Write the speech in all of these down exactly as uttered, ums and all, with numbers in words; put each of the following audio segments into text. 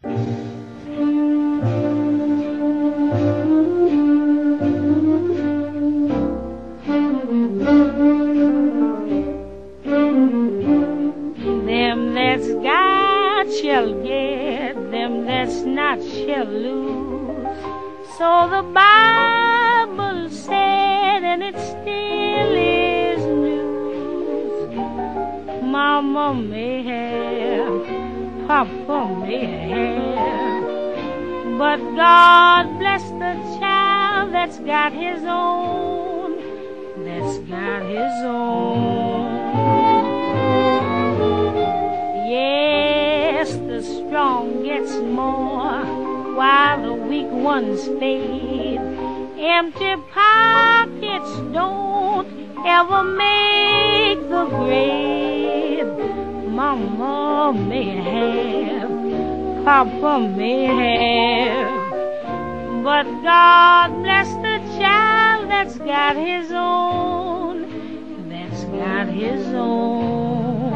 Them that's got shall get, them that's not shall lose. So the Bible said, and it still is news. Mama may have, Papa may have, but God bless the child that's got his own, that's got his own. Yes, the strong gets more while the weak ones fade. Empty pockets don't ever make the grade. Mama may have, Papa may have, but God bless the child that's got his own, that's got his own.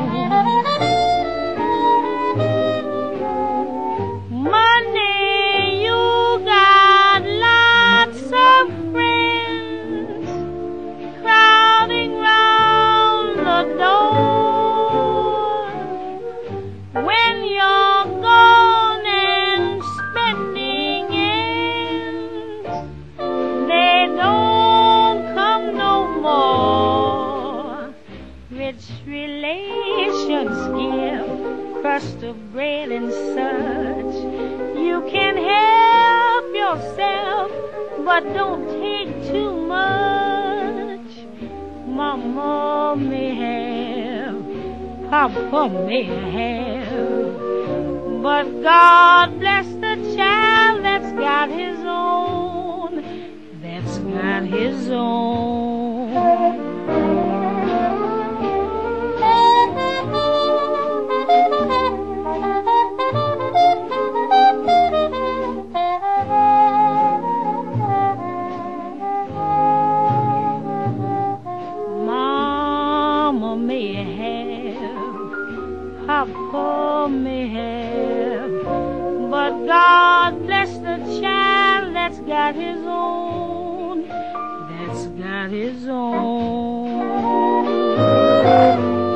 Money, you got lots of friends crowding round the door. When you're gone and spending ends, they don't come no more. Rich relations give crust of bread and such. You can help yourself, but don't take too much. Mama may have, Papa may have, but God bless the child that's got his own, that's got his own. Mama may have, Papa may have, but God bless the child that's got his own, that's got his own.